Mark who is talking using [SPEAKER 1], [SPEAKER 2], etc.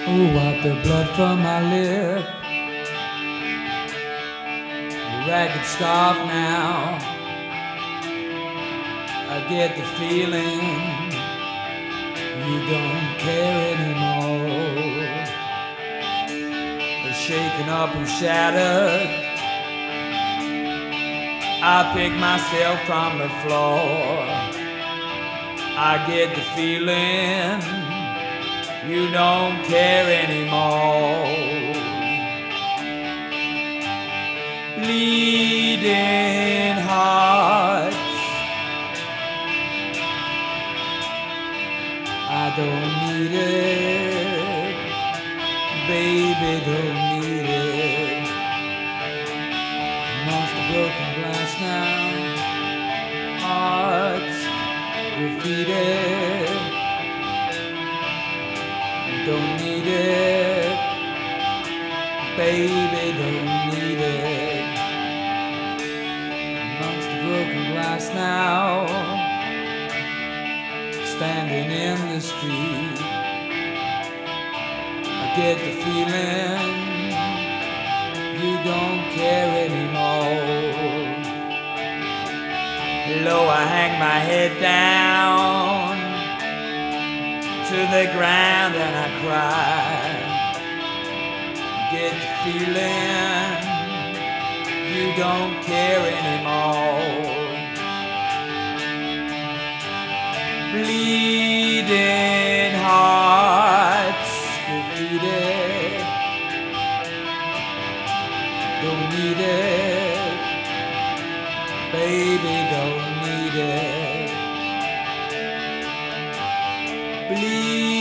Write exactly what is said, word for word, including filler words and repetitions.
[SPEAKER 1] Oh, wipe the blood from my lip. The ragged scarf now. I get the feeling you don't care anymore. You're shaken up and shattered. I pick myself from the floor. I get the feeling you don't care anymore. Bleeding hearts, I don't need it, baby, don't need it. Amongst the broken glass now, hearts defeated. Don't need it, baby, don't need it. Amongst the broken glass now, standing in the street, I get the feeling you don't care anymore. Low, I hang my head down to the ground and I cry. Get the feeling you don't care anymore. Bleeding hearts, defeated. Don't need it, baby, don't need it. Bleed